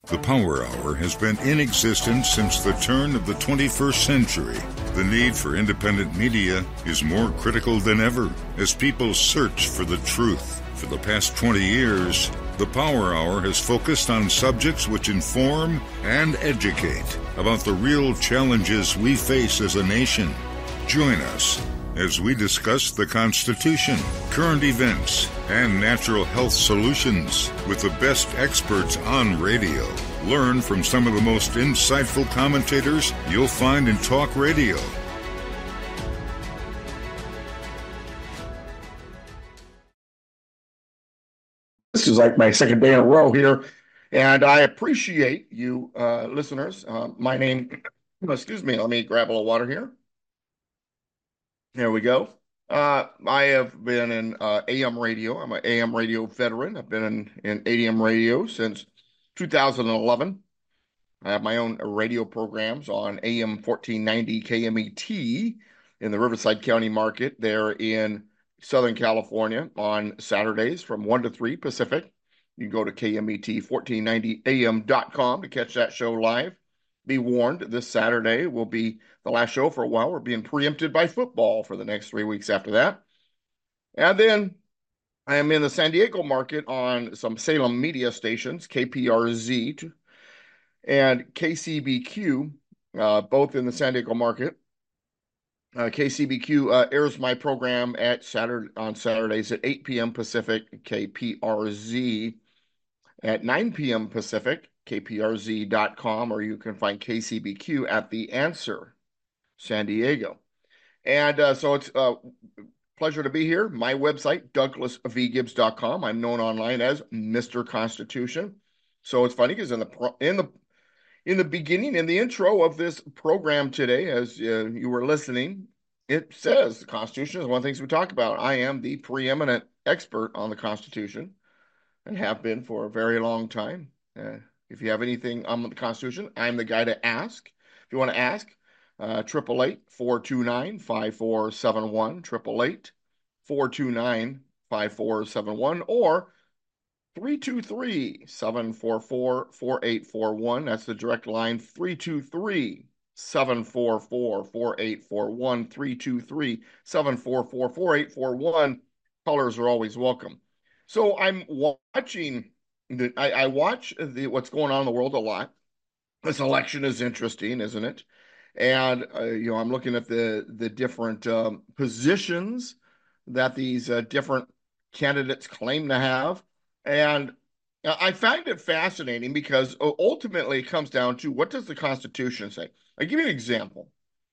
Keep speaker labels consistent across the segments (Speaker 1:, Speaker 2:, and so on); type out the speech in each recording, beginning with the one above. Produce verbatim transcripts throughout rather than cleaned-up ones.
Speaker 1: The Power Hour has been in existence since the turn of the twenty-first century. The need for independent media is more critical than ever as people search for the truth. For the past twenty years, the Power Hour has focused on subjects which inform and educate about the real challenges we face as a nation. Join us as we discuss the Constitution, current events, and natural health solutions with the best experts on radio. Learn from some of the most insightful commentators you'll find in talk radio.
Speaker 2: This is like my second day in a row here, and I appreciate you uh, listeners. Uh, my name, excuse me, let me grab a little water here. There we go. Uh, I have been in uh, A M radio. I'm an A M radio veteran. I've been in, in A M radio since two thousand eleven. I have my own radio programs on A M fourteen ninety K M E T in the Riverside County market there in Southern California on Saturdays from one to three Pacific. You can go to K M E T fourteen ninety A M dot com to catch that show live. Be warned, this Saturday will be the last show for a while. We're being preempted by football for the next three weeks after that. And then I am in the San Diego market on some Salem media stations, K P R Z and K C B Q, uh, both in the San Diego market. Uh, K C B Q uh, airs my program at Saturday on Saturdays at eight p.m. Pacific, K P R Z at nine p.m. Pacific, K P R Z dot com, or you can find K C B Q at The Answer, San Diego. And uh, so it's a uh, pleasure to be here. My website, Douglas V Gibbs dot com. I'm known online as Mister Constitution. So it's funny because in the in the in the beginning, in the intro of this program today, as uh, you were listening, it says the Constitution is one of the things we talk about. I am the preeminent expert on the Constitution and have been for a very long time. Uh, if you have anything on the Constitution, I'm the guy to ask. If you want to ask, uh, triple eight, four two nine, five four seven one, triple eight, four two nine, five four seven one, or three two three, seven four four, four eight four one. That's the direct line, three two three, seven four four, four eight four one, three two three, seven four four, four eight four one. Callers are always welcome. So I'm watching, the, I, I watch the, what's going on in the world a lot. This election is interesting, isn't it? And, uh, you know, I'm looking at the, the different um, positions that these uh, different candidates claim to have. And I find it fascinating because ultimately it comes down to, what does the Constitution say? I'll give you an example.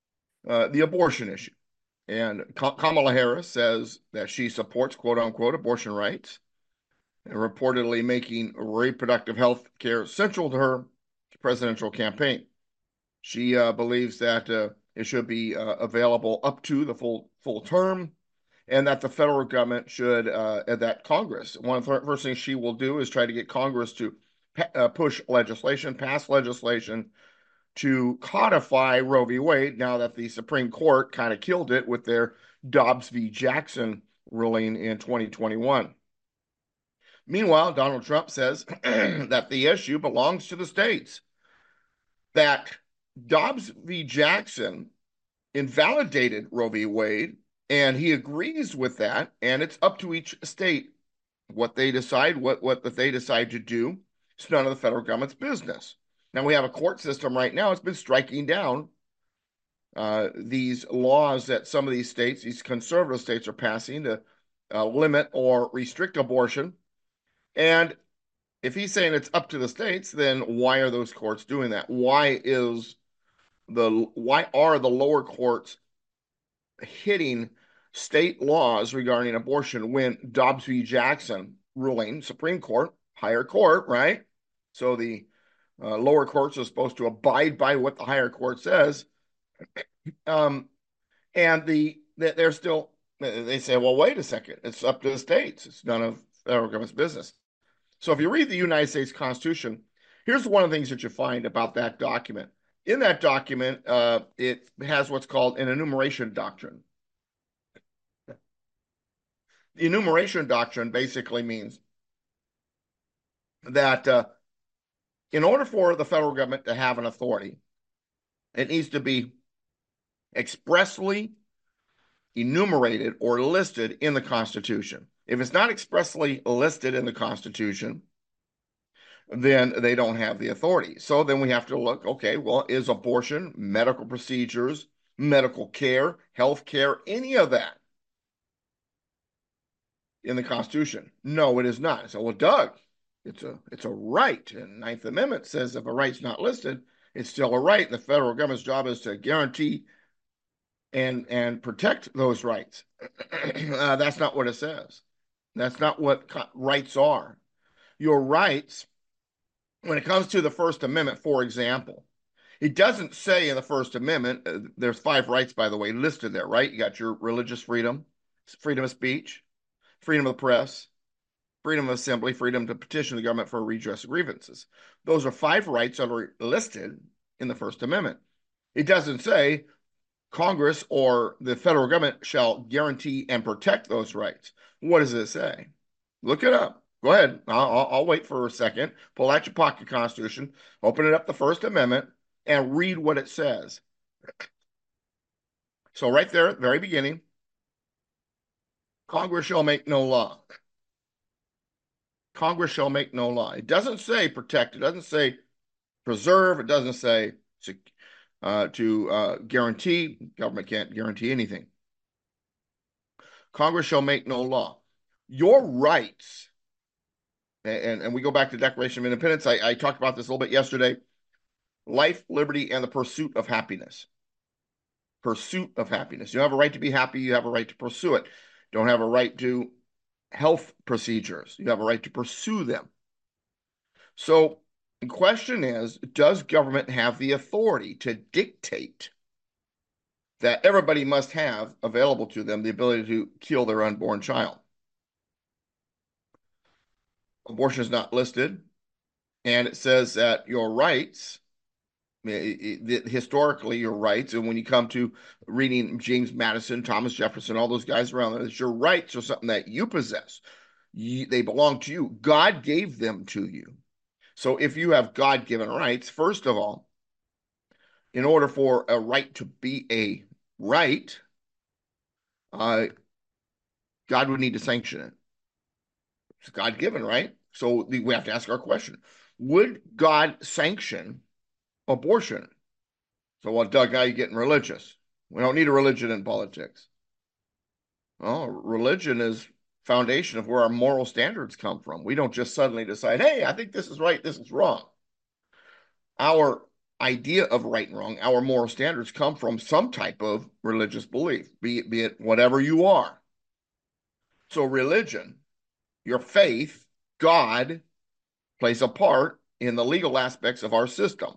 Speaker 2: Uh, the abortion issue. And Kamala Harris says that she supports, quote unquote, abortion rights, and reportedly making reproductive health care central to her presidential campaign. She uh, believes that uh, it should be uh, available up to the full full term, and that the federal government should, uh, that Congress, one of the first things she will do is try to get Congress to uh, push legislation, pass legislation to codify Roe v. Wade, now that the Supreme Court kind of killed it with their Dobbs v. Jackson ruling in twenty twenty-one. Meanwhile, Donald Trump says that the issue belongs to the states, that Dobbs v. Jackson invalidated Roe v. Wade, and he agrees with that, and it's up to each state what they decide, what, what that they decide to do. It's none of the federal government's business. Now, we have a court system right now. It's been striking down uh, these laws that some of these states, these conservative states, are passing to uh, limit or restrict abortion. And if he's saying it's up to the states, then why are those courts doing that? Why is the why are the lower courts hitting state laws regarding abortion when Dobbs v. Jackson ruling, Supreme Court, higher court, right? So the uh, lower courts are supposed to abide by what the higher court says. Um, and the they're still, they say, well, wait a second, it's up to the states. It's none of federal government's business. So if you read the United States Constitution, here's one of the things that you find about that document. In that document, uh, it has what's called an enumeration doctrine. The enumeration doctrine basically means that uh, In order for the federal government to have an authority, it needs to be expressly enumerated or listed in the Constitution. If it's not expressly listed in the Constitution, then they don't have the authority. So then we have to look, okay, well, is abortion, medical procedures, medical care, health care, any of that in the Constitution? No, it is not. So, well, Doug, it's a it's a right. And Ninth Amendment says if a right's not listed, it's still a right. And the federal government's job is to guarantee and and protect those rights. uh, that's not what it says. That's not what rights are. Your rights, when it comes to the First Amendment, for example, it doesn't say in the First Amendment, uh, there's five rights, by the way, listed there, right? You got your religious freedom, freedom of speech, freedom of the press, freedom of assembly, freedom to petition the government for redress of grievances. Those are five rights that are listed in the First Amendment. It doesn't say Congress or the federal government shall guarantee and protect those rights. What does it say? Look it up. Go ahead. I'll, I'll wait for a second. Pull out your pocket Constitution, open it up, the First Amendment, and read what it says. So right there at the very beginning, Congress shall make no law. Congress shall make no law. It doesn't say protect. It doesn't say preserve. It doesn't say uh, to uh, guarantee. Government can't guarantee anything. Congress shall make no law. Your rights, and, and we go back to the Declaration of Independence. I, I talked about this a little bit yesterday. Life, liberty, and the pursuit of happiness. Pursuit of happiness. You have a right to be happy. You have a right to pursue it. You don't have a right to health procedures. You have a right to pursue them. So the question is, does government have the authority to dictate that everybody must have available to them the ability to kill their unborn child? Abortion is not listed, and it says that your rights, historically your rights, and when you come to reading James Madison, Thomas Jefferson, all those guys around there, your rights are something that you possess. You, they belong to you. God gave them to you. So if you have God-given rights, first of all, in order for a right to be a right, uh, God would need to sanction it. It's God-given, right? So we have to ask our question. Would God sanction abortion? So, well, Doug, now you're getting religious. We don't need a religion in politics. Well, religion is foundation of where our moral standards come from. We don't just suddenly decide, hey, I think this is right, this is wrong. Our idea of right and wrong, our moral standards come from some type of religious belief, be it, be it whatever you are. So religion, your faith, God, plays a part in the legal aspects of our system.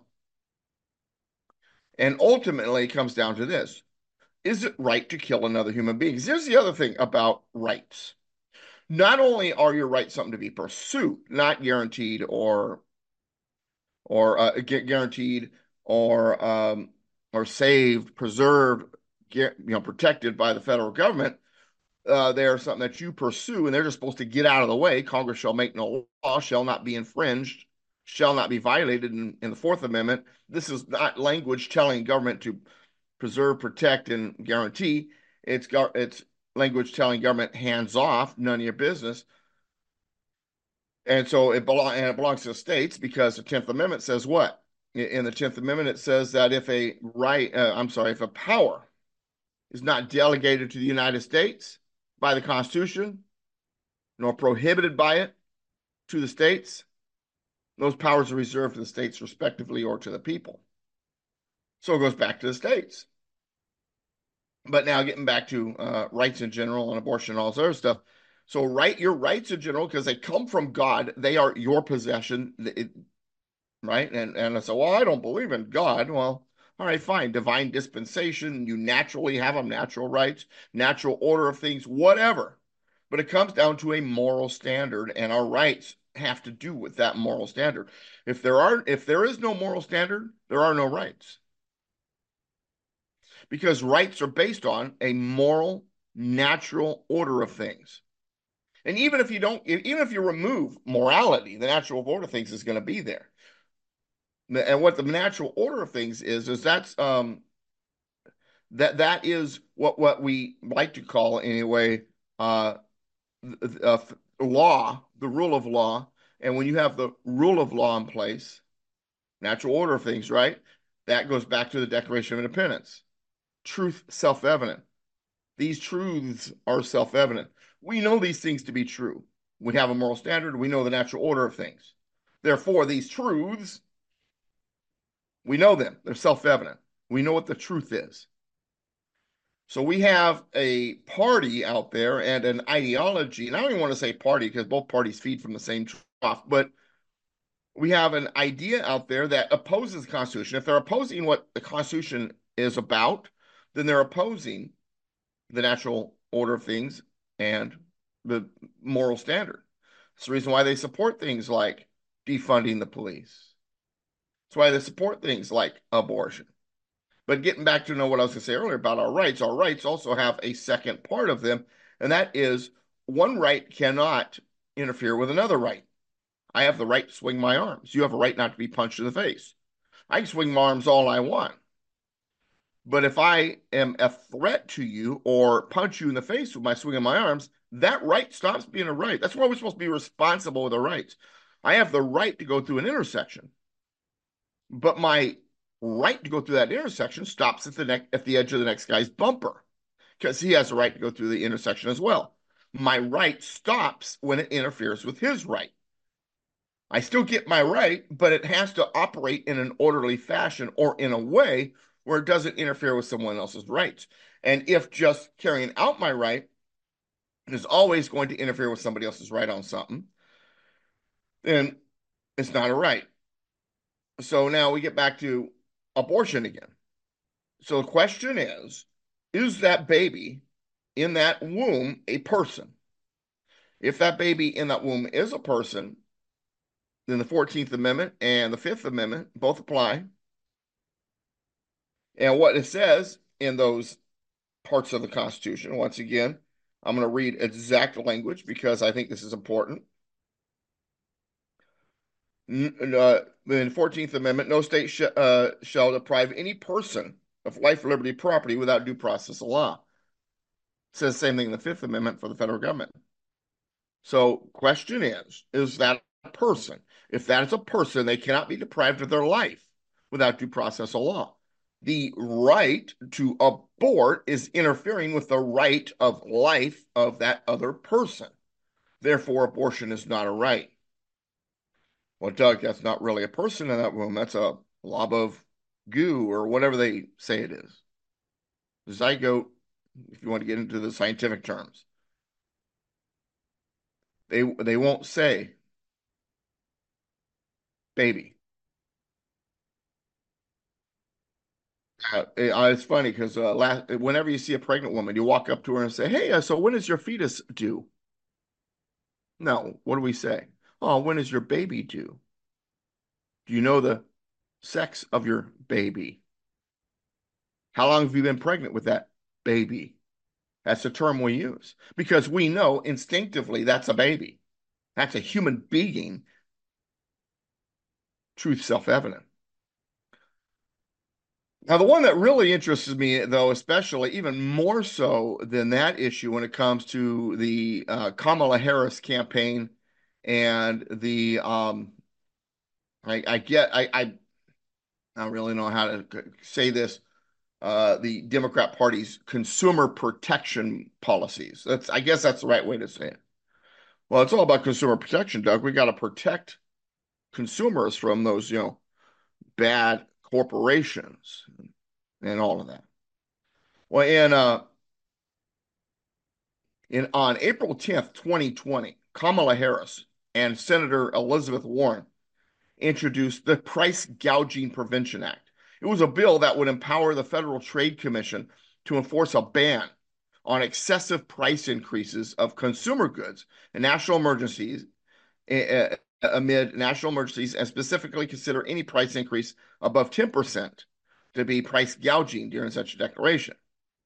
Speaker 2: And ultimately, it comes down to this. Is it right to kill another human being? Here's the other thing about rights. Not only are your rights something to be pursued, not guaranteed or or uh, guaranteed or um, or saved, preserved, you know, protected by the federal government, uh, they are something that you pursue, and they're just supposed to get out of the way. Congress shall make no law, shall not be infringed, shall not be violated in, in the Fourth Amendment. This is not language telling government to preserve, protect, and guarantee. It's it's language telling government hands off, none of your business. And so it, belong, and it belongs to the states because the tenth Amendment says what? In the tenth Amendment, it says that if a right, uh, I'm sorry, if a power is not delegated to the United States by the Constitution, nor prohibited by it to the states, those powers are reserved to the states respectively or to the people. So it goes back to the states. But now getting back to uh, rights in general and abortion and all this other stuff. So right, your rights in general, because they come from God, they are your possession, it, right? And and I say, well, I don't believe in God. Well, all right, fine. Divine dispensation, you naturally have them, natural rights, natural order of things, whatever. But it comes down to a moral standard, and our rights have to do with that moral standard. If there are, if there is no moral standard, there are no rights. Because rights are based on a moral, natural order of things. And even if you don't, even if you remove morality, the natural order of things is going to be there. And what the natural order of things is, is that's um that that is what what we like to call anyway uh, uh law, the rule of law. And when you have the rule of law in place, natural order of things, right? That goes back to the Declaration of Independence. Truth self-evident. These truths are self-evident. We know these things to be true. We have a moral standard. We know the natural order of things. Therefore, these truths, we know them. They're self-evident. We know what the truth is. So we have a party out there and an ideology, and I don't even want to say party because both parties feed from the same trough, but we have an idea out there that opposes the Constitution. If they're opposing what the Constitution is about, then they're opposing the natural order of things and the moral standard. It's the reason why they support things like defunding the police. It's why they support things like abortion. But getting back to know what I was going to say earlier about our rights, our rights also have a second part of them, and that is one right cannot interfere with another right. I have the right to swing my arms. You have a right not to be punched in the face. I can swing my arms all I want. But if I am a threat to you or punch you in the face with my swing of my arms, that right stops being a right. That's why we're supposed to be responsible with our rights. I have the right to go through an intersection, but my right to go through that intersection stops at the neck at the edge of the next guy's bumper because he has a right to go through the intersection as well. My right stops when it interferes with his right. I still get my right, but it has to operate in an orderly fashion or in a way where it doesn't interfere with someone else's rights. And if just carrying out my right is always going to interfere with somebody else's right on something, then it's not a right. So now we get back to abortion again. So the question is, is that baby in that womb a person? If that baby in that womb is a person, then the fourteenth Amendment and the fifth Amendment both apply. And what it says in those parts of the Constitution, once again, I'm going to read exact language because I think this is important. Uh, in the fourteenth Amendment, no state sh uh, shall deprive any person of life, liberty, property without due process of law. It says the same thing in the fifth Amendment for the federal government. So question is, is that a person? If that is a person, they cannot be deprived of their life without due process of law. The right to abort is interfering with the right of life of that other person. Therefore, abortion is not a right. Well, Doug, that's not really a person in that womb. That's a blob of goo or whatever they say it is. Zygote, if you want to get into the scientific terms. They, they won't say baby. Uh, it, uh, it's funny because uh, last, whenever you see a pregnant woman, you walk up to her and say, hey, uh, so when is your fetus due? No, what do we say? Oh, when is your baby due? Do you know the sex of your baby? How long have you been pregnant with that baby? That's the term we use because we know instinctively that's a baby. That's a human being. Truth self-evident. Now, the one that really interests me, though, especially even more so than that issue when it comes to the uh, Kamala Harris campaign and the, um, I, I get, I, I, I don't really know how to say this, uh, the Democrat Party's consumer protection policies. That's, I guess that's the right way to say it. Well, it's all about consumer protection, Doug. We got to protect consumers from those, you know, bad corporations and all of that. Well, in uh, in on April tenth, twenty twenty, Kamala Harris and Senator Elizabeth Warren introduced the Price Gouging Prevention Act. It was a bill that would empower the Federal Trade Commission to enforce a ban on excessive price increases of consumer goods and national emergencies uh, amid national emergencies, and specifically consider any price increase above ten percent to be price gouging during such a declaration.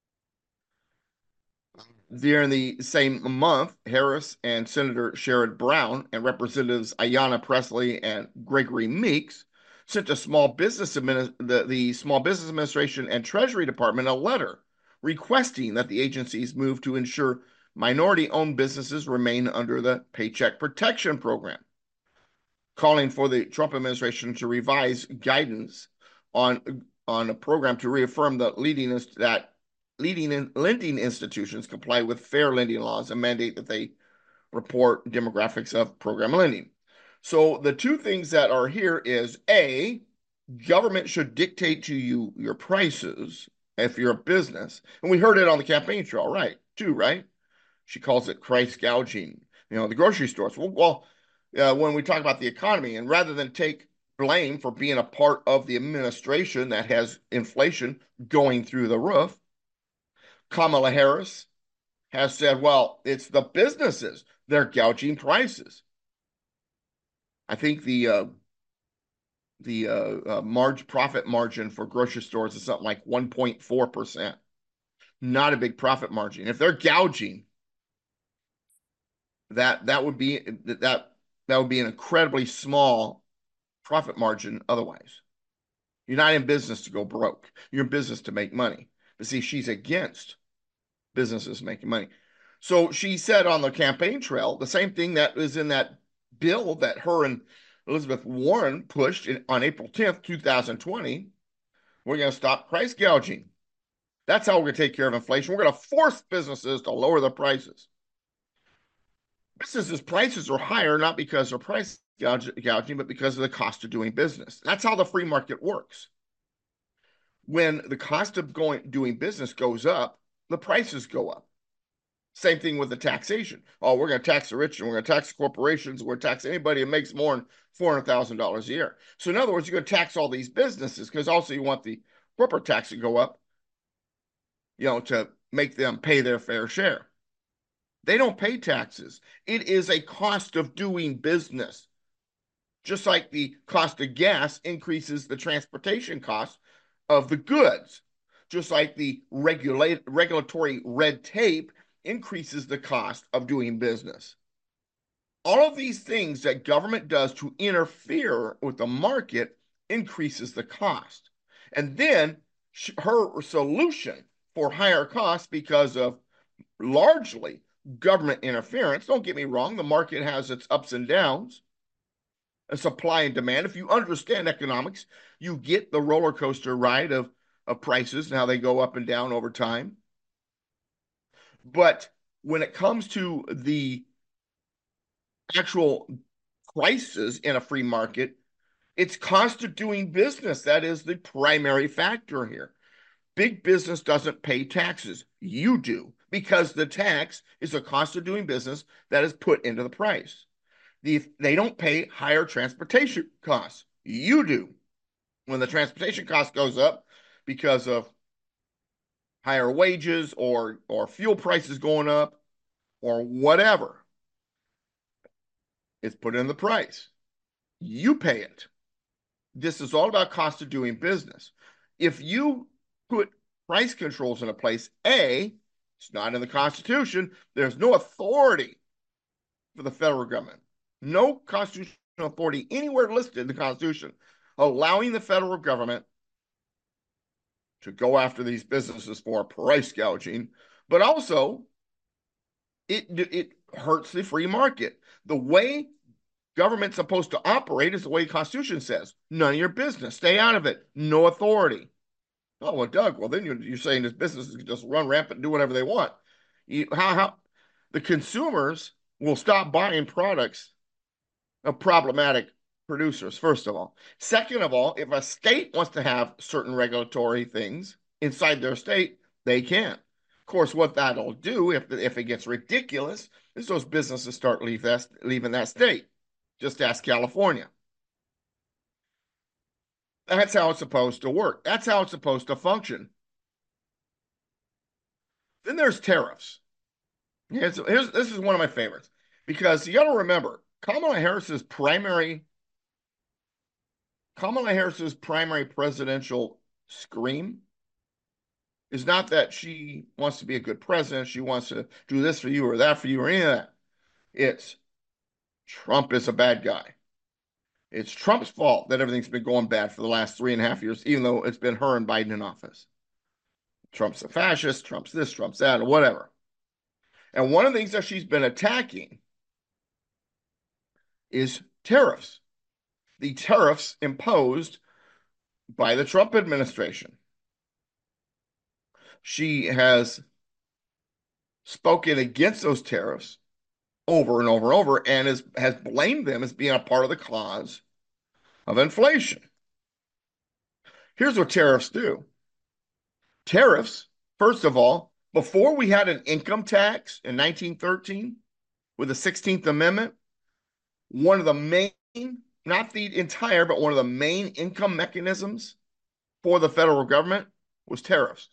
Speaker 2: During the same month, Harris and Senator Sherrod Brown and Representatives Ayanna Pressley and Gregory Meeks sent a small business admin, the, the Small Business Administration and Treasury Department a letter requesting that the agencies move to ensure minority-owned businesses remain under the Paycheck Protection Program, calling for the Trump administration to revise guidance on on a program to reaffirm the leading that leading in, lending institutions comply with fair lending laws and mandate that they report demographics of program lending. So the two things that are here is A, government should dictate to you your prices if you're a business. And we heard it on the campaign trail, right? Too, right? She calls it price gouging. You know, the grocery stores. Well, well uh, when we talk about the economy, and rather than take blame for being a part of the administration that has inflation going through the roof, Kamala Harris has said, well, it's the businesses. They're gouging prices. I think the uh, the uh, uh, margin profit margin for grocery stores is something like one point four percent. Not a big profit margin. If they're gouging, that that would be that that would be an incredibly small profit margin otherwise. You're not in business to go broke. You're in business to make money. But see, she's against businesses making money. So she said on the campaign trail the same thing that was in that bill that her and Elizabeth Warren pushed in, on April tenth, two thousand twenty. We're going to stop price gouging. That's how we're going to take care of inflation. We're going to force businesses to lower their prices. Businesses' prices are higher not because they're price gouging, but because of the cost of doing business. That's how the free market works. When the cost of going doing business goes up, the prices go up. Same thing with the taxation. Oh, we're going to tax the rich and we're going to tax the corporations. We're going to tax anybody who makes more than four hundred thousand dollars a year. So in other words, you're going to tax all these businesses because also you want the corporate tax to go up, you know, to make them pay their fair share. They don't pay taxes. It is a cost of doing business. Just like the cost of gas increases the transportation cost of the goods. Just like the regulate, regulatory red tape increases the cost of doing business. All of these things that government does to interfere with the market increases the cost. And then her solution for higher costs because of largely government interference, don't get me wrong, the market has its ups and downs, a supply and demand. If you understand economics, you get the roller coaster ride of, of prices and how they go up and down over time. But when it comes to the actual prices in a free market, it's cost of doing business. That is the primary factor here. Big business doesn't pay taxes. You do, because the tax is a cost of doing business that is put into the price. The, they don't pay higher transportation costs. You do. When the transportation cost goes up because of higher wages or, or fuel prices going up or whatever, it's put in the price. You pay it. This is all about cost of doing business. If you put price controls in a place, A, it's not in the Constitution. There's no authority for the federal government. No constitutional authority anywhere listed in the Constitution allowing the federal government to go after these businesses for price gouging, but also it, it hurts the free market. The way government's supposed to operate is the way the Constitution says. None of your business. Stay out of it. No authority. Oh, well, Doug, well, then you're, you're saying this business can just run rampant and do whatever they want. You, how, how the consumers will stop buying products of problematic producers, first of all. Second of all, if a state wants to have certain regulatory things inside their state, they can. Of course, what that'll do, if, if it gets ridiculous, is those businesses start leave that, leaving that state. Just ask California. That's how it's supposed to work. That's how it's supposed to function. Then there's tariffs. Here's, here's, this is one of my favorites because you got to remember Kamala Harris's primary Kamala Harris's primary presidential scream is not that she wants to be a good president. She wants to do this for you or that for you or any of that. It's Trump is a bad guy. It's Trump's fault that everything's been going bad for the last three and a half years, even though it's been her and Biden in office. Trump's a fascist, Trump's this, Trump's that, or whatever. And one of the things that she's been attacking is tariffs. The tariffs imposed by the Trump administration. She has spoken against those tariffs over and over and over, and is, has blamed them as being a part of the cause of inflation. Here's what tariffs do. Tariffs, first of all, before we had an income tax in nineteen thirteen with the sixteenth Amendment, one of the main, not the entire, but one of the main income mechanisms for the federal government was tariffs.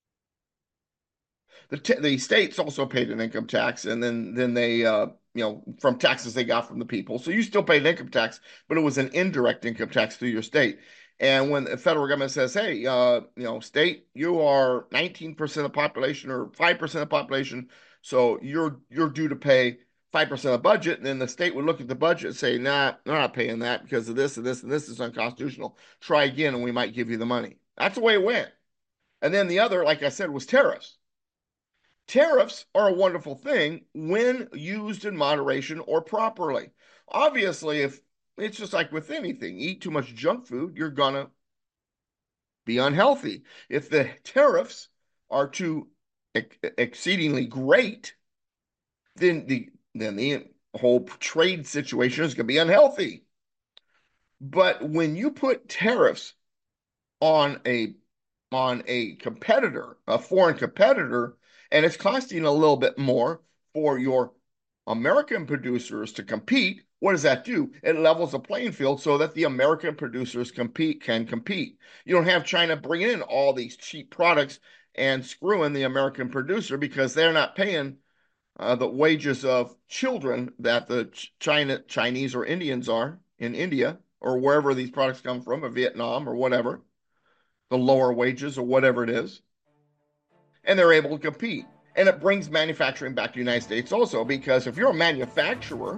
Speaker 2: The, t- the states also paid an income tax, and then then they, uh, you know, from taxes they got from the people. So you still paid an income tax, but it was an indirect income tax through your state. And when the federal government says, hey, uh, you know, state, you are nineteen percent of the population or five percent of the population, so you're you're due to pay five percent of the budget, and then the state would look at the budget and say, nah, they're not paying that because of this and this and this is unconstitutional. Try again, and we might give you the money. That's the way it went. And then the other, like I said, was tariffs. Tariffs are a wonderful thing when used in moderation or properly. Obviously, if it's just like with anything, eat too much junk food, you're gonna be unhealthy. If the tariffs are too ex- exceedingly great, then the then the whole trade situation is gonna be unhealthy. But when you put tariffs on a on a competitor, a foreign competitor, and it's costing a little bit more for your American producers to compete, what does that do? It levels the playing field so that the American producers compete can compete. You don't have China bringing in all these cheap products and screwing the American producer because they're not paying uh, the wages of children that the China Chinese or Indians are in India or wherever these products come from, or Vietnam or whatever, the lower wages or whatever it is. And they're able to compete. And it brings manufacturing back to the United States also, because if you're a manufacturer,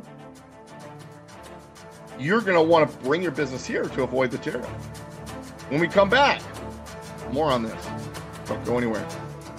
Speaker 2: you're going to want to bring your business here to avoid the tariff. When we come back, more on this. Don't go anywhere.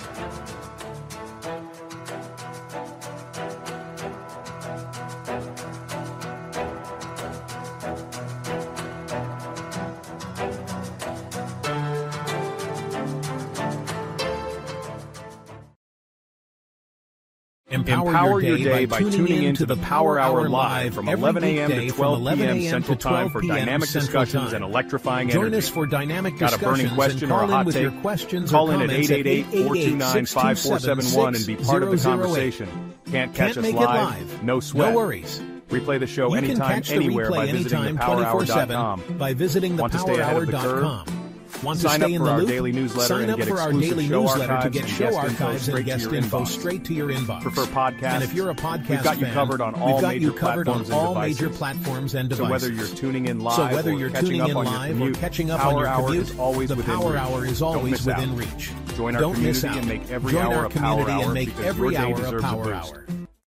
Speaker 3: Empower, Empower your day, your day by, by tuning in to the Power Hour Live from eleven a.m. to twelve p.m. Central Time for dynamic discussions and electrifying energy.
Speaker 4: Join us for dynamic discussions.
Speaker 3: Got a burning question or a hot take?
Speaker 4: Call
Speaker 3: in at eight eight eight, four two nine, five four seven one and be part of the conversation. Can't catch
Speaker 4: Can't
Speaker 3: us live? live? No sweat.
Speaker 4: No worries.
Speaker 3: Replay the show
Speaker 4: you
Speaker 3: anytime,
Speaker 4: can
Speaker 3: anywhere by visiting the power hour dot com.
Speaker 4: By visiting the power hour dot com. Want to
Speaker 3: Sign
Speaker 4: stay
Speaker 3: up
Speaker 4: in
Speaker 3: for
Speaker 4: the
Speaker 3: our
Speaker 4: loop?
Speaker 3: daily newsletter
Speaker 4: Sign
Speaker 3: and
Speaker 4: up
Speaker 3: get
Speaker 4: for our
Speaker 3: exclusive
Speaker 4: daily
Speaker 3: show
Speaker 4: newsletter to get
Speaker 3: archives
Speaker 4: show
Speaker 3: and
Speaker 4: archives and guest info
Speaker 3: inbox.
Speaker 4: straight to your inbox.
Speaker 3: Prefer podcasts?
Speaker 4: And if you're a podcast
Speaker 3: we've got you
Speaker 4: fan,
Speaker 3: covered on all
Speaker 4: we've got
Speaker 3: major
Speaker 4: you covered on
Speaker 3: platforms
Speaker 4: all
Speaker 3: and
Speaker 4: major
Speaker 3: devices.
Speaker 4: platforms and devices.
Speaker 3: So whether you're tuning in live
Speaker 4: so whether you're
Speaker 3: or catching
Speaker 4: tuning
Speaker 3: up
Speaker 4: in
Speaker 3: on
Speaker 4: live
Speaker 3: your commute,
Speaker 4: or catching up
Speaker 3: Power
Speaker 4: on your
Speaker 3: Hour
Speaker 4: commute,
Speaker 3: is always
Speaker 4: the
Speaker 3: within
Speaker 4: Power
Speaker 3: reach.
Speaker 4: Hour is
Speaker 3: Don't
Speaker 4: always
Speaker 3: miss
Speaker 4: within
Speaker 3: out.
Speaker 4: reach.
Speaker 3: Join our
Speaker 4: Don't miss
Speaker 3: community
Speaker 4: out.
Speaker 3: and make every
Speaker 4: Join
Speaker 3: hour
Speaker 4: our
Speaker 3: a Power
Speaker 4: community
Speaker 3: Hour
Speaker 4: and make
Speaker 3: because
Speaker 4: every
Speaker 3: your day
Speaker 4: hour a
Speaker 3: deserves
Speaker 4: Power
Speaker 3: a boost.
Speaker 4: Hour.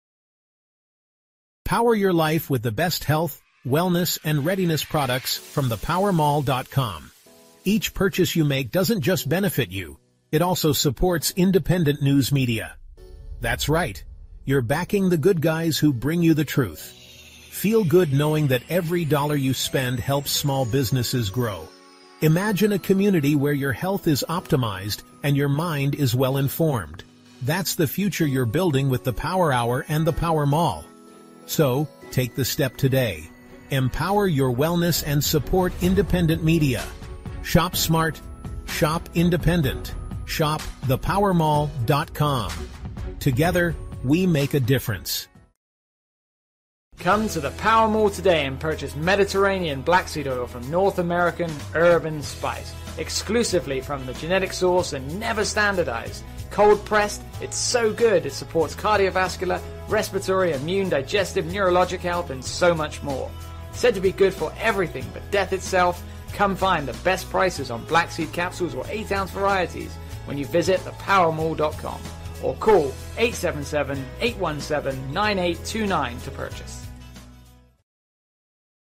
Speaker 4: Power your life with the best health, wellness, and readiness products from the power mall dot com. Each purchase you make doesn't just benefit you, it also supports independent news media. That's right. You're backing the good guys who bring you the truth. Feel good knowing that every dollar you spend helps small businesses grow. Imagine a community where your health is optimized and your mind is well informed. That's the future you're building with the Power Hour and the Power Mall. So, take the step today. Empower your wellness and support independent media. Shop smart. Shop independent. Shop the power mall dot com. Together, we make a difference.
Speaker 5: Come to the Power Mall today and purchase Mediterranean black seed oil from North American Urban Spice, exclusively from the genetic source and never standardized. Cold pressed, it's so good it supports cardiovascular, respiratory, immune, digestive, neurologic health, and so much more. Said to be good for everything but death itself, come find the best prices on black seed capsules or eight ounce varieties when you visit the power mall dot com or call eight seven seven, eight one seven, nine eight two nine to purchase.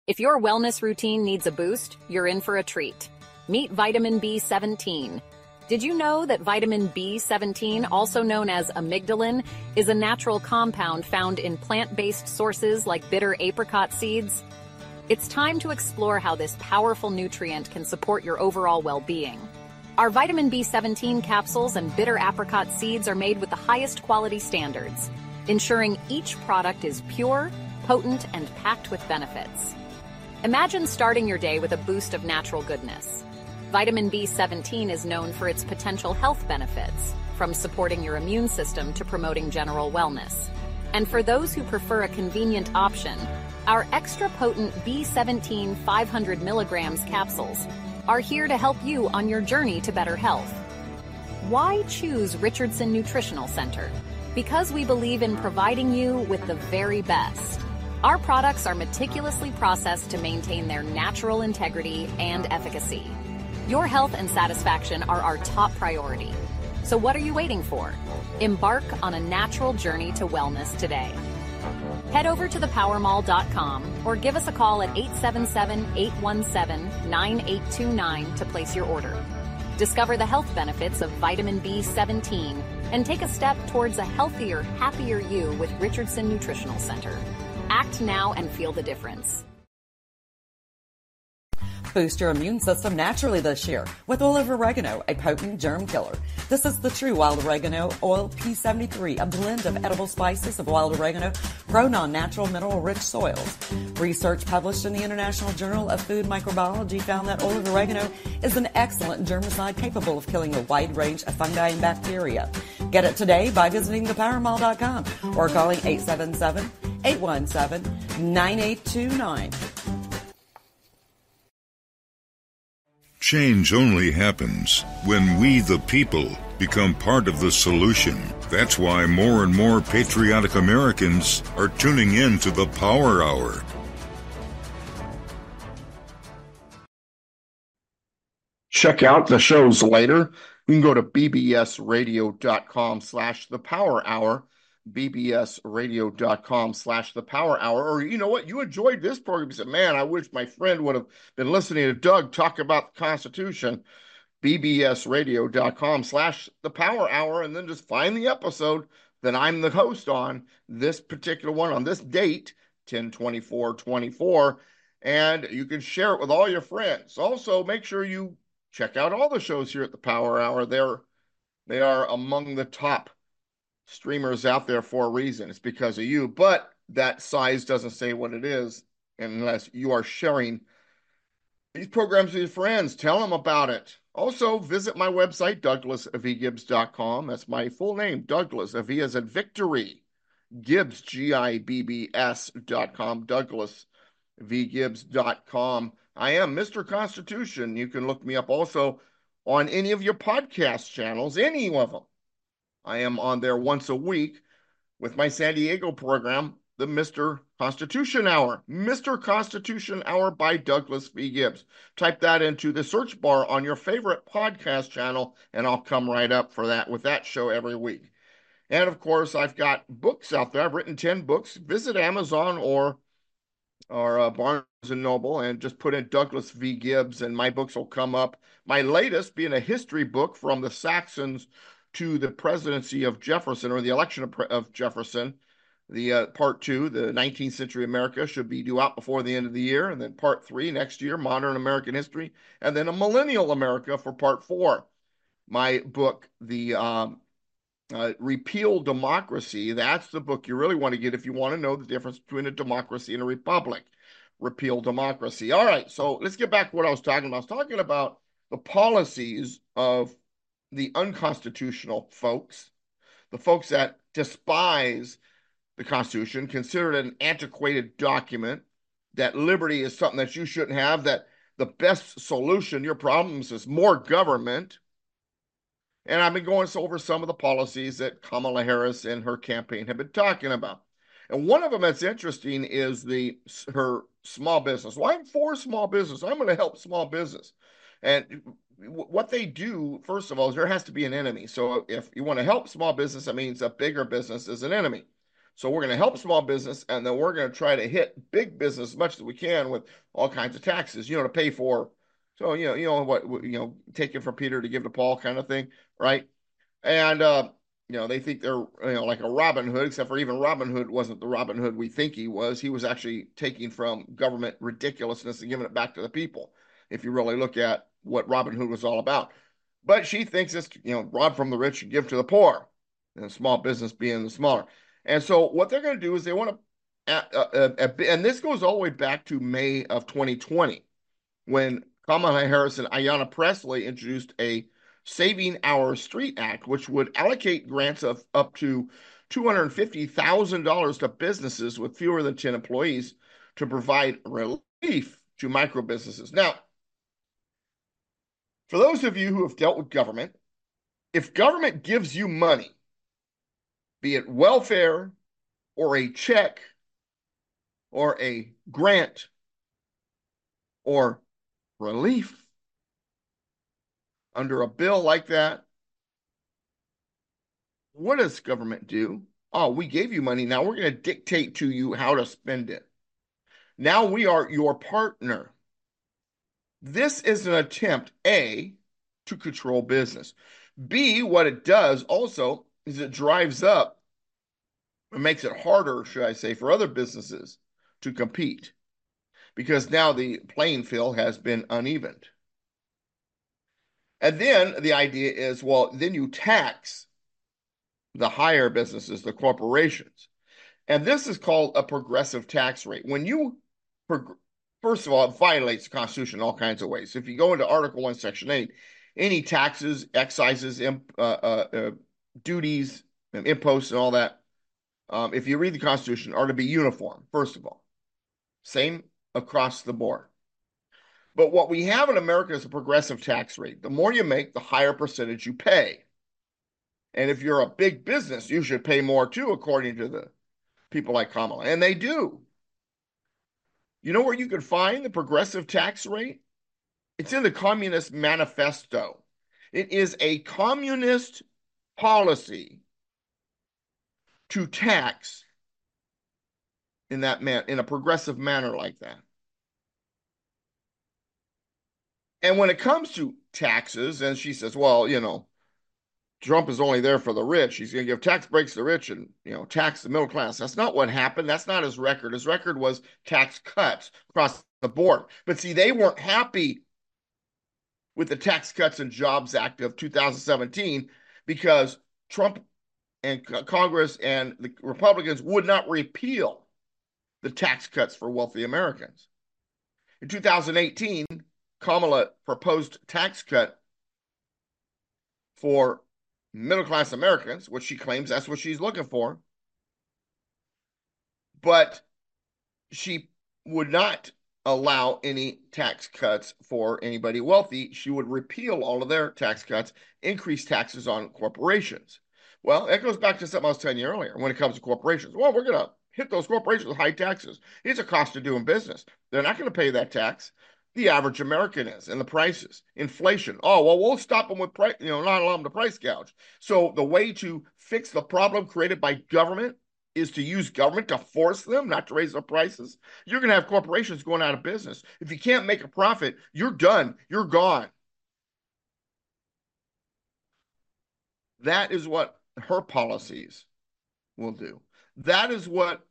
Speaker 6: If your wellness routine needs a boost, you're in for a treat. Meet vitamin B seventeen. Did you know that vitamin B seventeen, also known as amygdalin, is a natural compound found in plant-based sources like bitter apricot seeds? It's time to explore how this powerful nutrient can support your overall well-being. Our vitamin B seventeen capsules and bitter apricot seeds are made with the highest quality standards, ensuring each product is pure, potent, and packed with benefits. Imagine starting your day with a boost of natural goodness. Vitamin B seventeen is known for its potential health benefits, from supporting your immune system to promoting general wellness. And for those who prefer a convenient option, our extra potent B seventeen five hundred milligrams capsules are here to help you on your journey to better health. Why choose Richardson Nutritional Center? Because we believe in providing you with the very best. Our products are meticulously processed to maintain their natural integrity and efficacy. Your health and satisfaction are our top priority. So what are you waiting for? Embark on a natural journey to wellness today. Head over to the power mall dot com or give us a call at eight seven seven, eight one seven, nine eight two nine to place your order. Discover the health benefits of vitamin B seventeen and take a step towards a healthier, happier you with Richardson Nutritional Center. Act now and feel the difference.
Speaker 7: Boost your immune system naturally this year with olive oregano, a potent germ killer. This is the true wild oregano oil P seventy-three, a blend of edible spices of wild oregano grown on natural mineral-rich soils. Research published in the International Journal of Food Microbiology found that olive oregano is an excellent germicide capable of killing a wide range of fungi and bacteria. Get it today by visiting the power mall dot com or calling eight seven seven, eight one seven, nine eight two nine.
Speaker 1: Change only happens when we, the people, become part of the solution. That's why more and more patriotic Americans are tuning in to the Power Hour.
Speaker 2: Check out the shows later. You can go to b b s radio dot com slash the power hour, b b s radio dot com slash the power hour. Or you know what? You enjoyed this program. You said, man, I wish my friend would have been listening to Doug talk about the Constitution. b b s radio dot com slash the power hour, and then just find the episode that I'm the host on, this particular one on this date, ten twenty-four twenty-four, and you can share it with all your friends. Also, make sure you check out all the shows here at the Power Hour. They're, they are among the top streamers out there for a reason. It's because of you, but that size doesn't say what it is unless you are sharing these programs with your friends. Tell them about it. Also, visit my website, douglas v gibbs dot com. That's my full name, Douglas. V as in victory. Gibbs, G I B B S dot com, douglas v gibbs dot com. I am Mister Constitution. You can look me up also on any of your podcast channels, any of them. I am on there once a week with my San Diego program, the Mister Constitution Hour. Mister Constitution Hour by Douglas V. Gibbs. Type that into the search bar on your favorite podcast channel, and I'll come right up for that with that show every week. And, of course, I've got books out there. I've written ten books. Visit Amazon or, or uh, Barnes and Noble and just put in Douglas V. Gibbs, and my books will come up. My latest being a history book from the Saxons to the presidency of Jefferson, or the election of, of Jefferson. The uh, part two, the nineteenth century America, should be due out before the end of the year. And then part three next year, modern American history. And then a millennial America for part four. My book, the um, uh, Repeal Democracy, that's the book you really want to get if you want to know the difference between a democracy and a republic. Repeal Democracy. All right, so let's get back to what I was talking about. I was talking about the policies of the unconstitutional folks, the folks that despise the Constitution, consider it an antiquated document, that liberty is something that you shouldn't have, that the best solution to your problems is more government. And I've been going over some of the policies that Kamala Harris and her campaign have been talking about. And one of them that's interesting is the her small business. Well, I'm for small business. I'm going to help small business. And what they do, first of all, is there has to be an enemy. So if you want to help small business, that means a bigger business is an enemy. So we're going to help small business, and then we're going to try to hit big business as much as we can with all kinds of taxes, you know, to pay for. So, you know, you know what, you know, take it from Peter to give to Paul kind of thing, right? And, uh, you know, they think they're, you know, like a Robin Hood, except for even Robin Hood wasn't the Robin Hood we think he was. He was actually taking from government ridiculousness and giving it back to the people, if you really look at what Robin Hood was all about. But she thinks it's, you know, rob from the rich and give to the poor, and small business being the smaller. And so what they're going to do is they want to, uh, uh, uh, and this goes all the way back to May of twenty twenty, when Kamala Harris and Ayanna Pressley introduced a Saving Our Street Act, which would allocate grants of up to two hundred fifty thousand dollars to businesses with fewer than ten employees to provide relief to micro businesses. Now, for those of you who have dealt with government, if government gives you money, be it welfare or a check or a grant or relief under a bill like that, what does government do? Oh, we gave you money. Now we're going to dictate to you how to spend it. Now we are your partner. This is an attempt, A, to control business. B, what it does also is it drives up, it makes it harder, should I say, for other businesses to compete, because now the playing field has been unevened. And then the idea is, well, then you tax the higher businesses, the corporations. And this is called a progressive tax rate. When you, first of all, it violates the Constitution in all kinds of ways. If you go into Article one, Section eight, any taxes, excises, imp, uh, uh, uh, duties, and imposts and all that, um, if you read the Constitution, are to be uniform, first of all. Same across the board. But what we have in America is a progressive tax rate. The more you make, the higher percentage you pay. And if you're a big business, you should pay more too, according to the people like Kamala. And they do. You know where you can find the progressive tax rate? It's in the Communist Manifesto. It is a communist policy to tax in that man in a progressive manner like that. And when it comes to taxes, and she says, well, you know, Trump is only there for the rich. He's going to give tax breaks to the rich and, you know, tax the middle class. That's not what happened. That's not his record. His record was tax cuts across the board. But see, they weren't happy with the Tax Cuts and Jobs Act of two thousand seventeen because Trump and Congress and the Republicans would not repeal the tax cuts for wealthy Americans. In two thousand eighteen, Kamala proposed tax cut for middle-class Americans, which she claims that's what she's looking for. But she would not allow any tax cuts for anybody wealthy. She would repeal all of their tax cuts, increase taxes on corporations. Well, that goes back to something I was telling you earlier when it comes to corporations. Well, we're going to hit those corporations with high taxes. It's a cost of doing business. They're not going to pay that tax. The average American is, and the prices, inflation. Oh, well, we'll stop them with price, you know, not allow them to price gouge. So the way to fix the problem created by government is to use government to force them not to raise their prices. You're going to have corporations going out of business. If you can't make a profit, you're done. You're gone. That is what her policies will do. That is what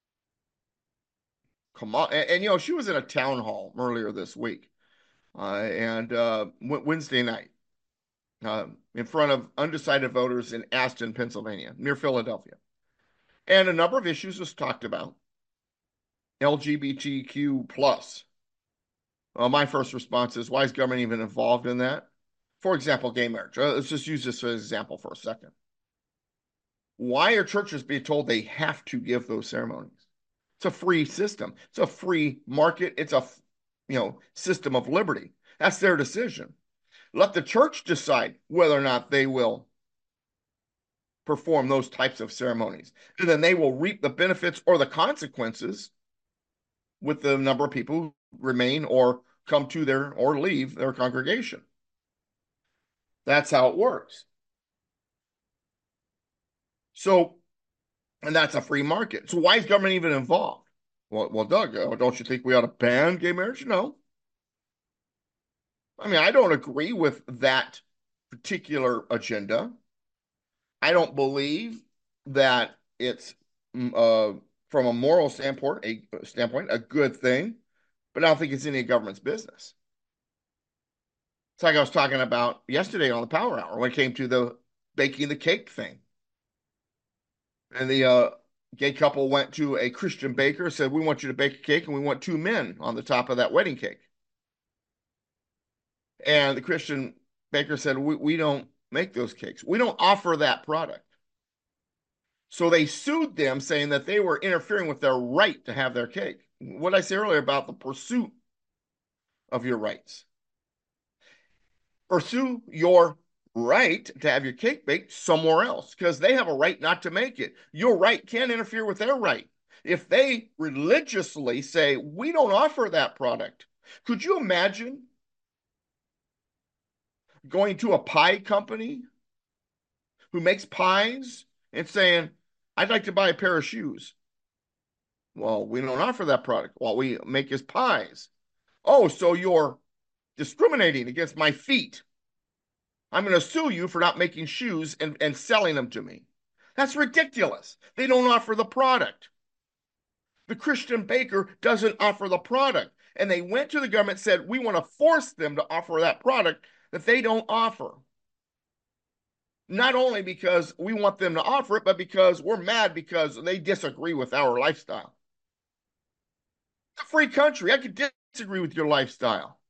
Speaker 2: Come on, and, and you know, she was in a town hall earlier this week, uh, and uh, Wednesday night, uh, in front of undecided voters in Aston, Pennsylvania, near Philadelphia, and a number of issues was talked about. L G B T Q plus. Well, my first response is, why is government even involved in that? For example, gay marriage. Uh, let's just use this as an example for a second. Why are churches being told they have to give those ceremonies? It's a free system. It's a free market. It's a, you know, system of liberty. That's their decision. Let the church decide whether or not they will perform those types of ceremonies. And then they will reap the benefits or the consequences with the number of people who remain or come to their or leave their congregation. That's how it works. So And that's a free market. So why is government even involved? Well, well, Doug, uh, don't you think we ought to ban gay marriage? No. I mean, I don't agree with that particular agenda. I don't believe that it's mm, uh, from a moral standpoint, a standpoint, a good thing, but I don't think it's any government's business. It's like I was talking about yesterday on the Power Hour when it came to the baking the cake thing. And the uh, gay couple went to a Christian baker, said, "We want you to bake a cake, and we want two men on the top of that wedding cake." And the Christian baker said, we, we don't make those cakes. We don't offer that product. So they sued them, saying that they were interfering with their right to have their cake. What I said earlier about the pursuit of your rights. Pursue your right to have your cake baked somewhere else because they have a right not to make it. Your right can't interfere with their right. If they religiously say, we don't offer that product, could you imagine going to a pie company who makes pies and saying, I'd like to buy a pair of shoes? Well, we don't offer that product. What we make is pies. Oh, so you're discriminating against my feet. I'm going to sue you for not making shoes and, and selling them to me. That's ridiculous. They don't offer the product. The Christian baker doesn't offer the product. And they went to the government and said, we want to force them to offer that product that they don't offer. Not only because we want them to offer it, but because we're mad because they disagree with our lifestyle. It's a free country. I could disagree with your lifestyle.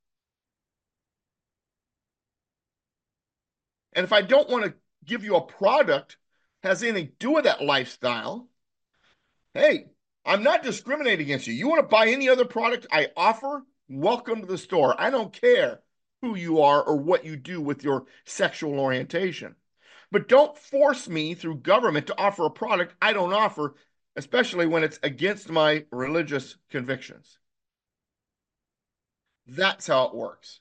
Speaker 2: And if I don't want to give you a product that has anything to do with that lifestyle, hey, I'm not discriminating against you. You want to buy any other product I offer? Welcome to the store. I don't care who you are or what you do with your sexual orientation. But don't force me through government to offer a product I don't offer, especially when it's against my religious convictions. That's how it works.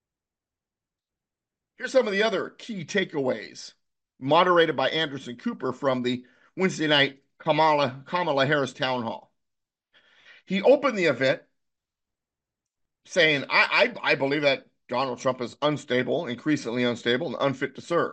Speaker 2: Here's some of the other key takeaways, moderated by Anderson Cooper from the Wednesday night Kamala, Kamala Harris town hall. He opened the event saying, I, I, I believe that Donald Trump is unstable, increasingly unstable, and unfit to serve.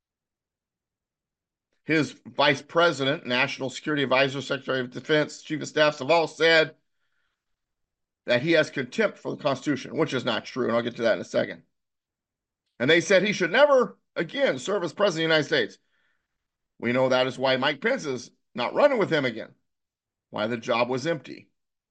Speaker 2: His vice president, national security advisor, secretary of defense, chief of staffs have all said that he has contempt for the Constitution, which is not true, and I'll get to that in a second. And they said he should never again serve as president of the United States. We know that is why Mike Pence is not running with him again, why the job was empty.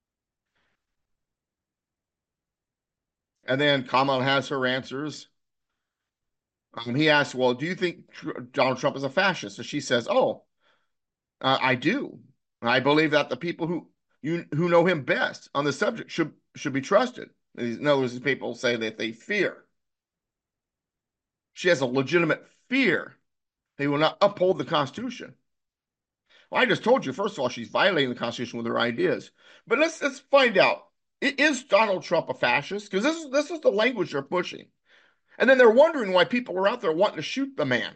Speaker 2: And then Kamala has her answers. Um, he asked, well, do you think Donald Trump is a fascist? So she says, oh, uh, I do. I believe that the people who you who know him best on the subject should should be trusted. In other words, people say that they fear. She has a legitimate fear they will not uphold the Constitution. Well, I just told you, first of all, she's violating the Constitution with her ideas. But let's let's find out. Is Donald Trump a fascist? Because this is this is the language they're pushing. And then they're wondering why people are out there wanting to shoot the man.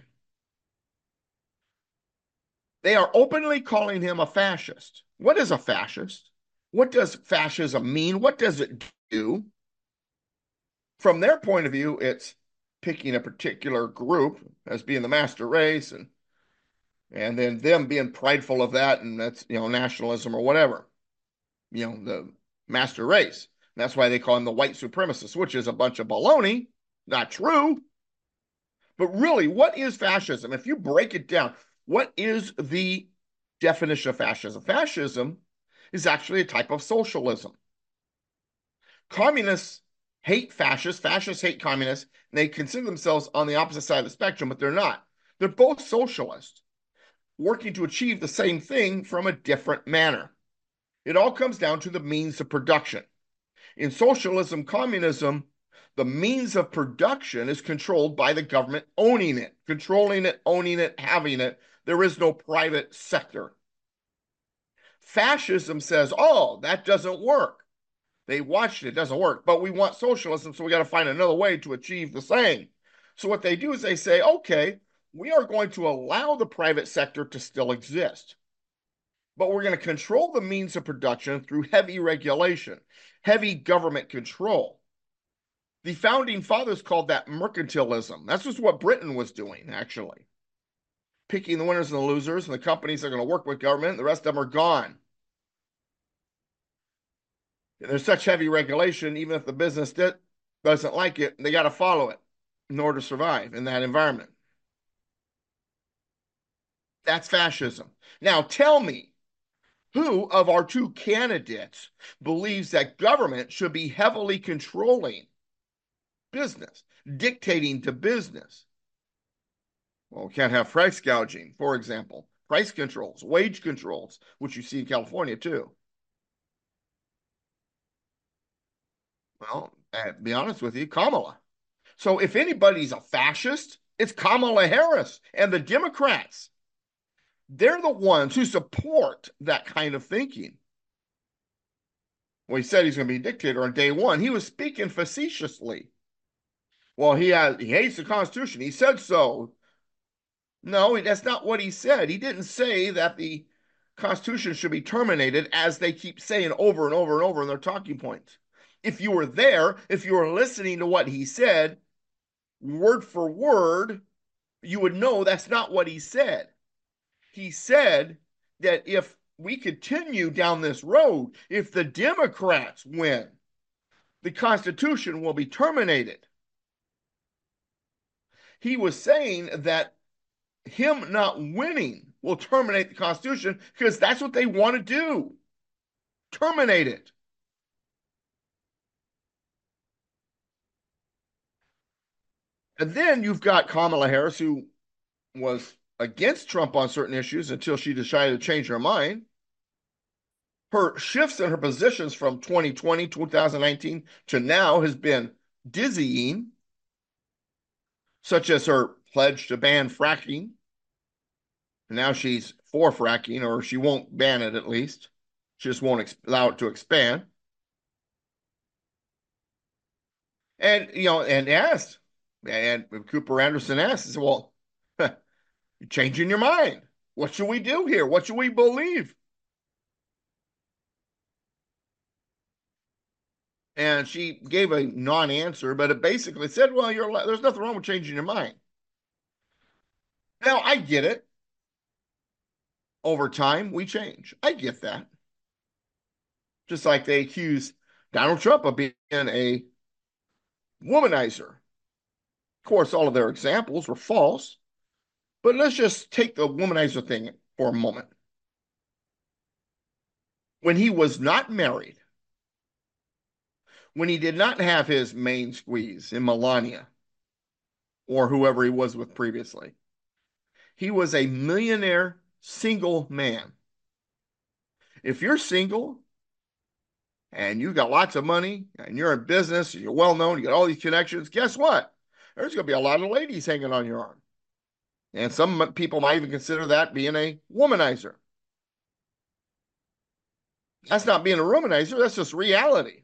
Speaker 2: They are openly calling him a fascist. What is a fascist? What does fascism mean? What does it do? From their point of view, it's picking a particular group as being the master race and and then them being prideful of that, and that's, you know, nationalism or whatever. You know, the master race. And that's why they call him the white supremacist, which is a bunch of baloney. Not true. But really, what is fascism? If you break it down, what is the definition of fascism? Fascism is actually a type of socialism. Communists hate fascists. Fascists hate communists. And they consider themselves on the opposite side of the spectrum, but they're not. They're both socialists, working to achieve the same thing from a different manner. It all comes down to the means of production. In socialism, communism, the means of production is controlled by the government owning it, controlling it, owning it, having it. There is no private sector. Fascism says, oh, that doesn't work. They watched it, it doesn't work, but we want socialism, so we got to find another way to achieve the same. So what they do is they say, okay, we are going to allow the private sector to still exist. but we're going to control the means of production through heavy regulation, heavy government control. The founding fathers called that mercantilism. That's just what Britain was doing, actually. Picking the winners and the losers, and the companies that are going to work with government, the rest of them are gone. And there's such heavy regulation, even if the business did, doesn't like it, they got to follow it in order to survive in that environment. That's fascism. Now tell me, who of our two candidates believes that government should be heavily controlling business, dictating to business? Well, we can't have price gouging, for example, price controls, wage controls, which you see in California too. Well, to be honest with you, Kamala. So if anybody's a fascist, it's Kamala Harris and the Democrats. They're the ones who support that kind of thinking. Well, he said he's going to be a dictator on day one. He was speaking facetiously. Well, he has, he hates the Constitution. He said so. No, that's not what he said. He didn't say that the Constitution should be terminated, as they keep saying over and over and over in their talking points. If you were there, if you were listening to what he said, word for word, you would know that's not what he said. He said that if we continue down this road, if the Democrats win, the Constitution will be terminated. He was saying that him not winning will terminate the Constitution because that's what they want to do. Terminate it. And then you've got Kamala Harris, who was against Trump on certain issues until she decided to change her mind. Her shifts in her positions from twenty twenty, two thousand nineteen to now has been dizzying, such as her pledge to ban fracking. Now she's for fracking, or she won't ban it at least. She just won't allow it to expand. And, you know, and asked, and Cooper Anderson asked, well, you're changing your mind. What should we do here? What should we believe? And she gave a non-answer, but it basically said, well, you're, there's nothing wrong with changing your mind. Now, I get it. Over time, we change. I get that. Just like they accuse Donald Trump of being a womanizer. Of course, all of their examples were false, but let's just take the womanizer thing for a moment. When he was not married, when he did not have his main squeeze in Melania or whoever he was with previously, he was a millionaire single man. If you're single and you've got lots of money and you're in business, you're well known, you got all these connections, guess what? There's going to be a lot of ladies hanging on your arm. And some people might even consider that being a womanizer. That's not being a womanizer, that's just reality.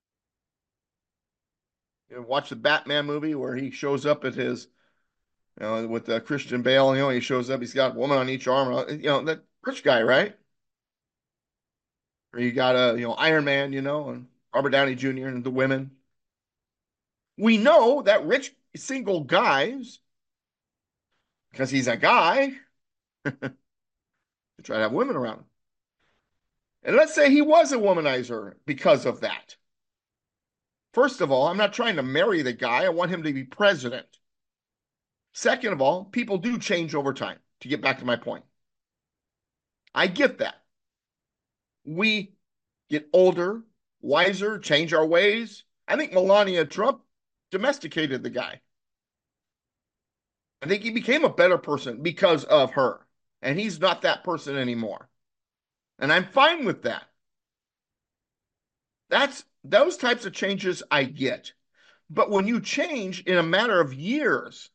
Speaker 2: You know, watch the Batman movie where he shows up at his, you know, with uh, Christian Bale, you know, he shows up, he's got a woman on each arm, you know, that rich guy, right? Or you got a, you know, Iron Man, you know, and Robert Downey Junior and the women. We know that rich single guys, because he's a guy, try to have women around him. And let's say he was a womanizer because of that. First of all, I'm not trying to marry the guy. I want him to be president. Second of all, people do change over time, to get back to my point. I get that. We get older, wiser, change our ways. I think Melania Trump domesticated the guy. I think he became a better person because of her. And he's not that person anymore. And I'm fine with that. That's those types of changes I get. But when you change in a matter of years,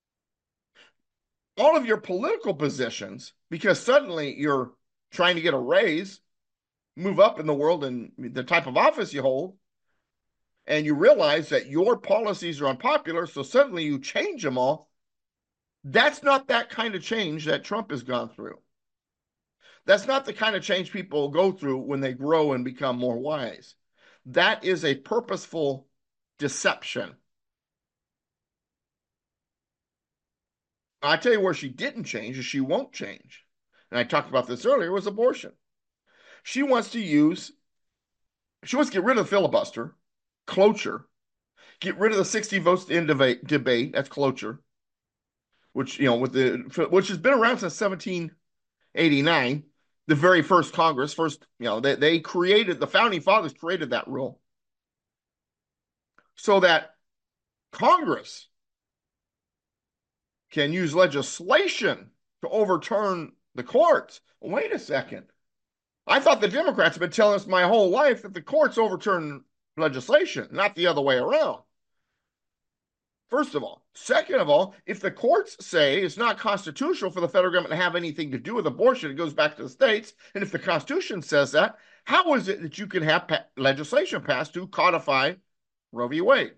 Speaker 2: all of your political positions, because suddenly you're trying to get a raise, move up in the world and the type of office you hold, and you realize that your policies are unpopular, so suddenly you change them all. That's not that kind of change that Trump has gone through. That's not the kind of change people go through when they grow and become more wise. That is a purposeful deception. I tell you where she didn't change is she won't change. And I talked about this earlier, was abortion. She wants to use, she wants to get rid of the filibuster, cloture, get rid of the sixty votes in debate, debate, that's cloture, which, you know, with the, which has been around since seventeen eighty-nine, the very first Congress, first, you know, they, they created, the founding fathers created that rule so that Congress can use legislation to overturn the courts. Wait a second. I thought the Democrats have been telling us my whole life that the courts overturn legislation, not the other way around. First of all. Second of all, if the courts say it's not constitutional for the federal government to have anything to do with abortion, it goes back to the states. And if the Constitution says that, how is it that you can have pa- legislation passed to codify Roe v. Wade?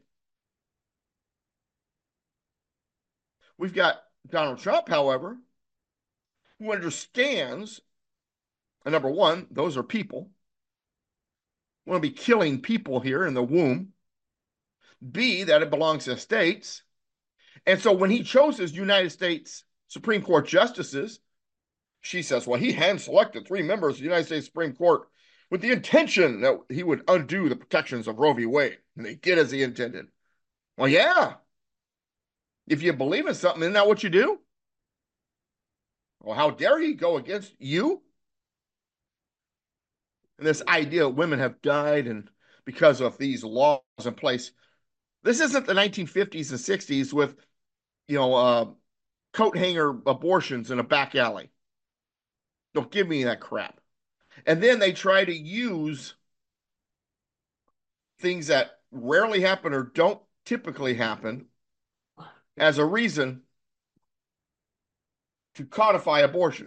Speaker 2: We've got Donald Trump, however, who understands, and number one, those are people. We want to be killing people here in the womb. B, that it belongs to the states. And so when he chooses United States Supreme Court justices, she says, well, he hand-selected three members of the United States Supreme Court with the intention that he would undo the protections of Roe v. Wade. And they did as he intended. Well, yeah. If you believe in something, isn't that what you do? Well, how dare he go against you? And this idea of women have died and because of these laws in place. This isn't the nineteen fifties and sixties with, you know, uh, coat hanger abortions in a back alley. Don't give me that crap. And then they try to use things that rarely happen or don't typically happen as a reason to codify abortion.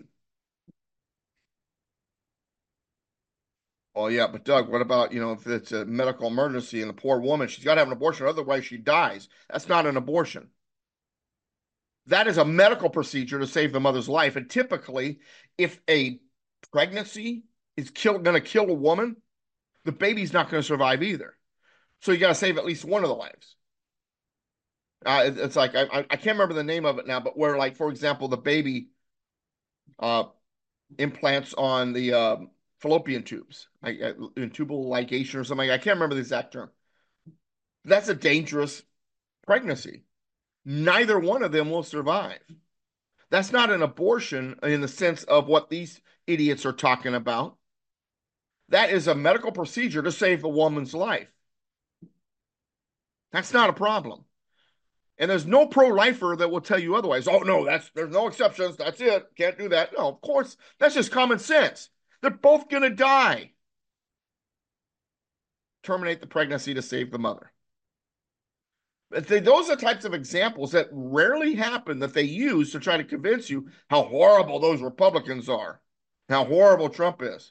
Speaker 2: Oh, yeah, but Doug, what about, you know, if it's a medical emergency and the poor woman, she's got to have an abortion, otherwise she dies. That's not an abortion. That is a medical procedure to save the mother's life. And typically, if a pregnancy is kill, going to kill a woman, the baby's not going to survive either. So you got to save at least one of the lives. Uh, it, it's like, I, I can't remember the name of it now, but where, like, for example, the baby uh, implants on the... Uh, fallopian tubes, like uh, tubal ligation or something. I can't remember the exact term. That's a dangerous pregnancy. Neither one of them will survive. That's not an abortion in the sense of what these idiots are talking about. That is a medical procedure to save a woman's life. That's not a problem. And there's no pro-lifer that will tell you otherwise. Oh, no, that's there's no exceptions. That's it. Can't do that. No, of course, that's just common sense. They're both going to die. Terminate the pregnancy to save the mother. But they, those are types of examples that rarely happen that they use to try to convince you how horrible those Republicans are, how horrible Trump is.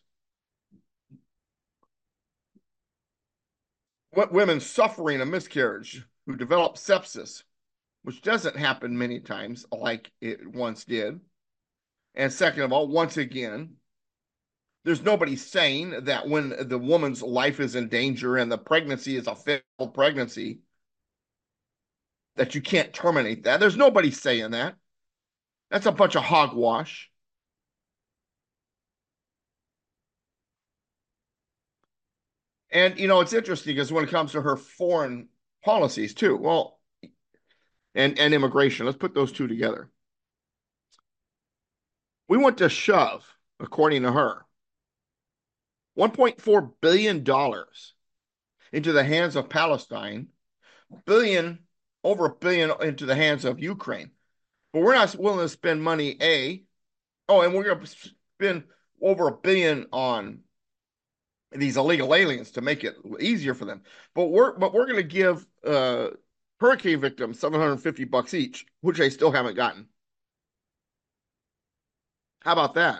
Speaker 2: What women suffering a miscarriage who develop sepsis, which doesn't happen many times like it once did. And second of all, once again, there's nobody saying that when the woman's life is in danger and the pregnancy is a failed pregnancy, that you can't terminate that. There's nobody saying that. That's a bunch of hogwash. And, you know, it's interesting because when it comes to her foreign policies too, well, and, and immigration, let's put those two together. We want to shove, according to her, one point four billion dollars into the hands of Palestine, billion, over a billion into the hands of Ukraine. But we're not willing to spend money, A, oh, and we're going to spend over a billion on these illegal aliens to make it easier for them. But we're but we're going to give uh, hurricane victims seven hundred fifty bucks each, which they still haven't gotten. How about that?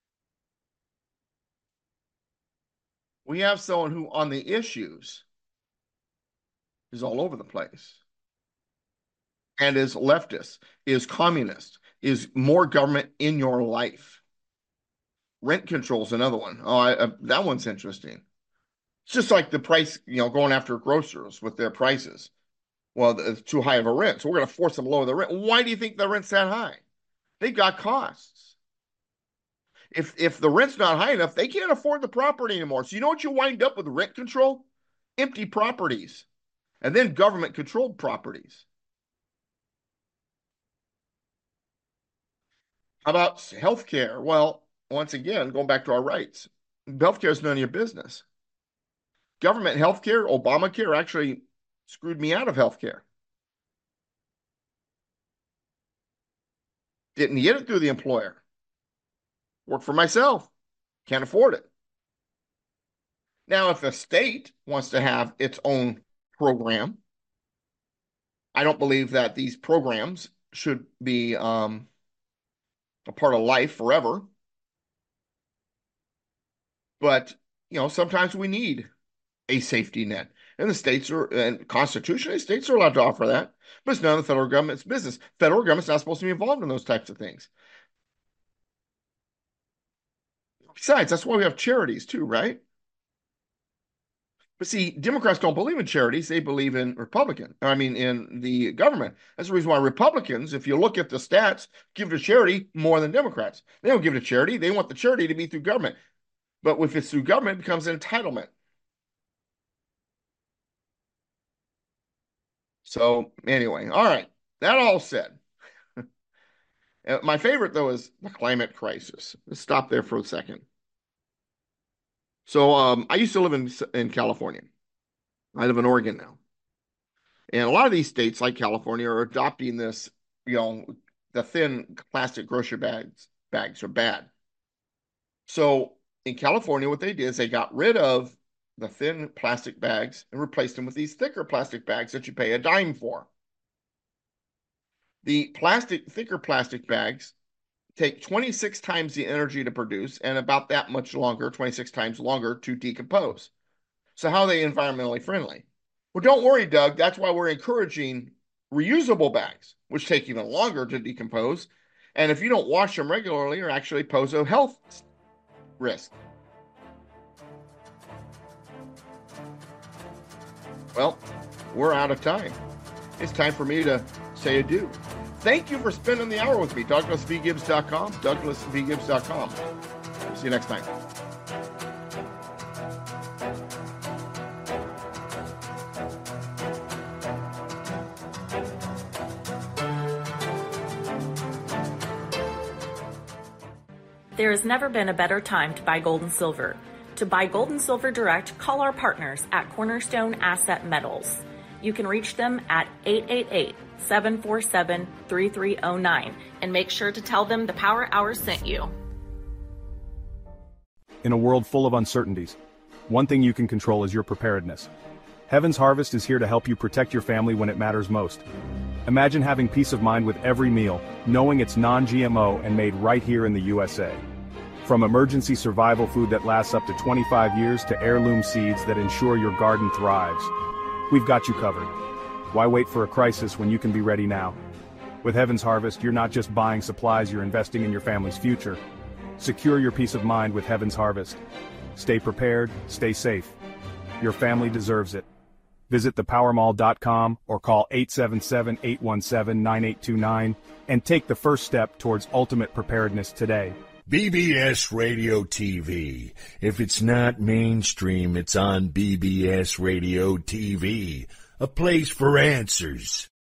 Speaker 2: We have someone who on the issues is all over the place and is leftist, is communist, is more government in your life. Rent control is another one. Oh, I, uh, that one's interesting. It's just like the price, you know, going after grocers with their prices. Well, it's too high of a rent, so we're going to force them to lower the rent. Why do you think the rent's that high? They've got costs. If if the rent's not high enough, they can't afford the property anymore. So you know what you wind up with rent control? Empty properties, and then government-controlled properties. How about healthcare? Well, once again, going back to our rights, healthcare is none of your business. Government healthcare, Obamacare, actually screwed me out of healthcare. Didn't get it through the employer. Work for myself. Can't afford it. Now, if a state wants to have its own program, I don't believe that these programs should be um, a part of life forever. But, you know, sometimes we need a safety net. And the states are, and constitutionally, states are allowed to offer that. But it's none of the federal government's business. Federal government's not supposed to be involved in those types of things. Besides, that's why we have charities too, right? But see, Democrats don't believe in charities. They believe in Republican. I mean, in the government. That's the reason why Republicans, if you look at the stats, give to charity more than Democrats. They don't give to charity. They want the charity to be through government. But if it's through government, it becomes an entitlement. So anyway, all right. That all said, my favorite, though, is the climate crisis. Let's stop there for a second. So um, I used to live in, in California. I live in Oregon now. And a lot of these states, like California, are adopting this, you know, the thin plastic grocery bags, bags are bad. So in California, what they did is they got rid of the thin plastic bags and replaced them with these thicker plastic bags that you pay a dime for. The plastic, thicker plastic bags take twenty-six times the energy to produce and about that much longer, twenty-six times longer to decompose. So how are they environmentally friendly? Well, don't worry, Doug. That's why we're encouraging reusable bags, which take even longer to decompose. And if you don't wash them regularly, or actually pose a health risk. Well, we're out of time. It's time for me to say adieu. Thank you for spending the hour with me. Douglas V Gibbs dot com, Douglas V Gibbs dot com. See you next time.
Speaker 8: There has never been a better time to buy gold and silver. To buy gold and silver direct, call our partners at Cornerstone Asset Metals. You can reach them at eight eight eight, seven four seven, three three zero nine and make sure to tell them the Power Hour sent you.
Speaker 3: In a world full of uncertainties, one thing you can control is your preparedness. Heaven's Harvest is here to help you protect your family when it matters most. Imagine having peace of mind with every meal, knowing it's non G M O and made right here in the U S A. From emergency survival food that lasts up to twenty-five years to heirloom seeds that ensure your garden thrives, we've got you covered. Why wait for a crisis when you can be ready now? With Heaven's Harvest, you're not just buying supplies, you're investing in your family's future. Secure your peace of mind with Heaven's Harvest. Stay prepared, stay safe. Your family deserves it. Visit the power mall dot com or call eight seven seven, eight one seven, nine eight two nine and take the first step towards ultimate preparedness today.
Speaker 9: B B S Radio T V. If it's not mainstream, it's on B B S Radio T V. A place for answers.